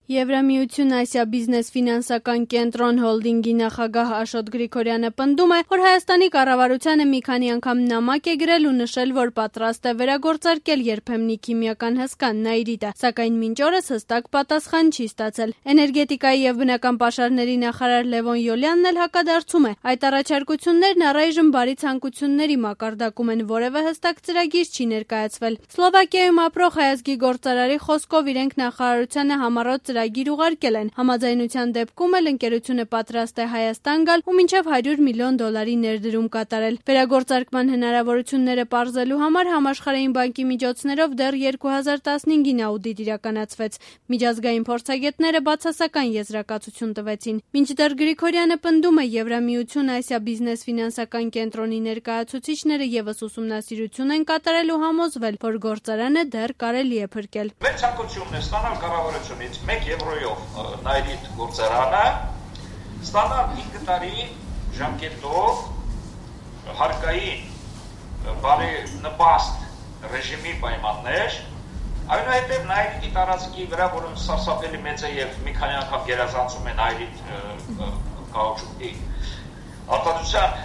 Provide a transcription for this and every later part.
Եվրամիություն Ասիա բիզնես ֆինանսական կենտրոն հոլդինգի նախագահ Աշոտ Գրիգորյանը պնդում է, որ Հայաստանի կառավարությանը մի քանի անգամ նամակ է գրել ու նշել, որ պատրաստ է վերագործարկել երբեմնի քիմիական հսկան Նաիրիտը, սակայն մինչ օրս հստակ պատասխան չի ստացել։ Էներգետիկայի եւ բնական պաշարների նախարար Լևոն Յոլյանն էլ հակադարձում է։ Այդ առաջարկություններն առայժմ բարի ցանկությունների մակարդակում են, որևէ հստակ ծրագիր չի ներկայացվել։ Սլովակիայում ապրող հայազգի գործարարի խոսքով իրենք նախարարությանը համառոտ ծրագիր ուղարկել են։ Համաձայնության դեպքում էլ ընկերությունը պատրաստ է Հայաստան գալ ու մինչև $100 միլիոն ներդրում կատարել։ Վերագործարկման հնարավորությունները պարզելու համար Համաշխարհային բանկի միջոցներով դեռ 2015-ին աուդիտ իրականացվեց։ Միջազգային փորձագետները բացասական եզրակացություն տվեցին։ Մինչդեռ Գրիգորյանը պնդում է, Եվրամիություն Ասիա բիզնես ֆինանսական կենտրոնի ներկայացուցիչները եւս ուսումնասիրություն են կատարել ու համոզվել, որ գործարանը դեռ կարելի է փրկել։ Մեր ցանկությունն է ստանալ կառավարությունից €1 Նաիրիտ գործարանը, ստանալ 5 տարի ժամկետով հարկային բարի նպաստ ռեժիմի պայմաններ, այնուհետև Նաիրիտի տարածքի վրա, որոնց սարսափելի մեծ է եւ մի քանի անգամ գերազանցում է Նաիրիտ կաուչուկի արտադրության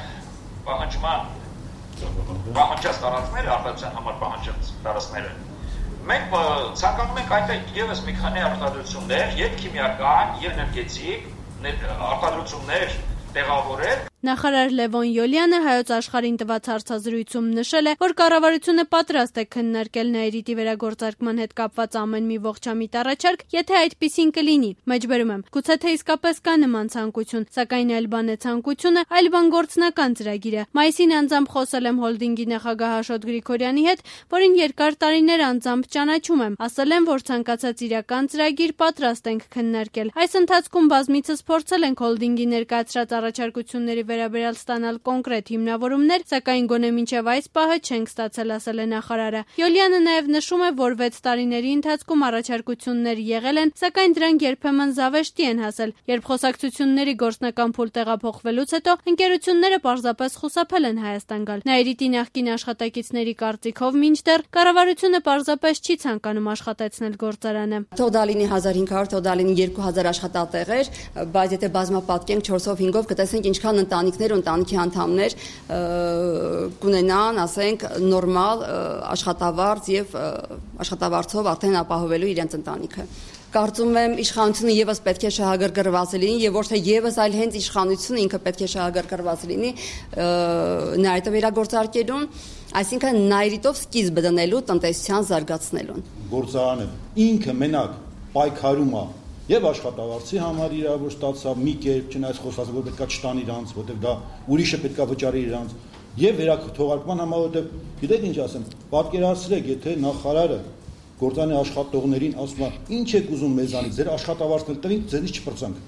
պահանջած տարածքները, արտադրության համար պահանջած տարածքները, մենք ցանկանում ենք այնտեղ եւս մի քանի արտադրություններ, եւ քիմիական, եւ էներգետիկ արտադրություններ տեղավորել։ Նախարար Լևոն Յոլյանը Հայոց Աշխարհին տված հարցազրույցում նշել է, որ կառավարությունը պատրաստ է քննարկել Նաիրիտի վերագործարկման հետ կապված ամեն մի ողջամիտ առաջարկ, եթե այդպիսին կլինի։ Մեջբերում եմ, գուցե թե իսկապես կա նման ցանկություն, սակայն այլ բան է ցանկությունը, այլ բան գործնական ծրագիրը։ Մայիսին անձամբ խոսել եմ հոլդինգի նախագահ Աշոտ Գրիգորյանի հետ, որին երկար տարիներ անձամբ ճանաչում եմ։ Ասել եմ, որ ցանկացած իրական ծրագիր պատրաստ ենք քննարկել։ Այս ընթացքում բազմիցս փորձել ենք հոլդինգի ներկայացրած առաջարկությունների վերաբերյալ ստանալ կոնկրետ հիմնավորումներ, սակայն գոնե մինչև այս պահը չենք ստացել, ասել է նախարարը։ Յոլյանը նաև նշում է, որ 6 տարիների ընթացքում առաջարկություններ եղել են, սակայն դրանք երբեմն զավեշտի են հասել։ Երբ խոսակցությունների գործնական փուլ տեղափոխվելուց հետո ընկերությունները պարզապես խուսափել են Հայաստան գալ։ Նաիրիտի նախկին աշխատակիցների կարծիքով մինչդեռ կառավարությունը պարզապես չի ցանկանում աշխատեցնել գործարանը։ Թող դա լինի 1500, թող դա լինի 2000 աշխատատեղեր, բայց եթե բազմապատկենք 4-ով 5-ով կտեսնենք ինչքան ընտանիքներ ու ընտանիքի անդամներ կունենան, ասենք, նորմալ աշխատավարձ եւ աշխատավարձով արդեն ապահովելու իրենց ընտանիքը։ Կարծում եմ իշխանությունը եւս պետք է շահագրգռված լինի եւ ոչ թե եւս այլ հենց իշխանությունը ինքը պետք է շահագրգռված լինի Նաիրիտը վերագործարկելուն, այսինքն Նաիրիտով սկիզբ դնելու տնտեսության զարգացնելուն։ Գործարանը ինքը մենակ պայքարում է եւ աշխատավարձի համար իրավունք ստացավ մի կերպ, չնայած խոսածը որ պետքա չտան իրանց, որտեղ դա ուրիշը պետքա վճարի իրանց եւ վերաթողարկման համար, որտեղ գիտեք ինչ ասեմ, պատկերացրեք, եթե նախարարը գործանի աշխատողներին ասում է, ինչ եք ուզում մեզանից, ձեր աշխատավարձն տվին, ձեզնից չպրծանք։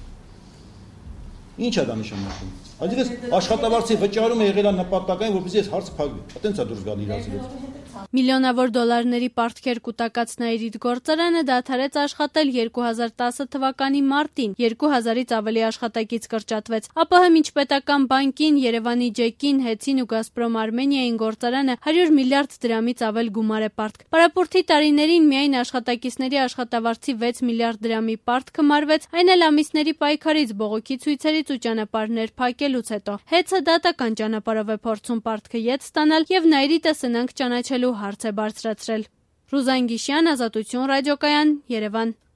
Ինչ է դա նշանակում։ Այսինքն աշխատավարձի վճարումը եղել է նպատակային, որպեսզի այս հարցը փակվի։ Այտենց է դուրս գալ իրացից։ Միլիոնավոր դոլարների պարտքեր կուտակած Նաիրիտ գործարանը դադարեց աշխատել 2010 թվականի մարտին, 2000-ից ավելի աշխատակից կրճատվեց։ ԱՊՀ միջպետական բանկին, Երևանի ջեկին, Հեցին ու Գազպրոմ Արմենիային գործարանը 100 միլիարդ դրամից ավել գումար է պարտք։ Պարապուրտի տարիներին միայն աշխատակիցների աշխատավարձի 6 միլիարդ դրամի պարտքը մարվեց, այն էլ ամիսների պայքարից, բողոքի ցույցերից ու ճանապարհներ փակելուց հետո։ Հեցը դատական ճանապարհով է փորձում պարտքը ետ ստանալ եւ Նաիրիտը սնանկ ճանաչելու հարց է բարձրացրել։ Ռուզան Գիշյան, Ազատություն ռադիոկայան, Երևան։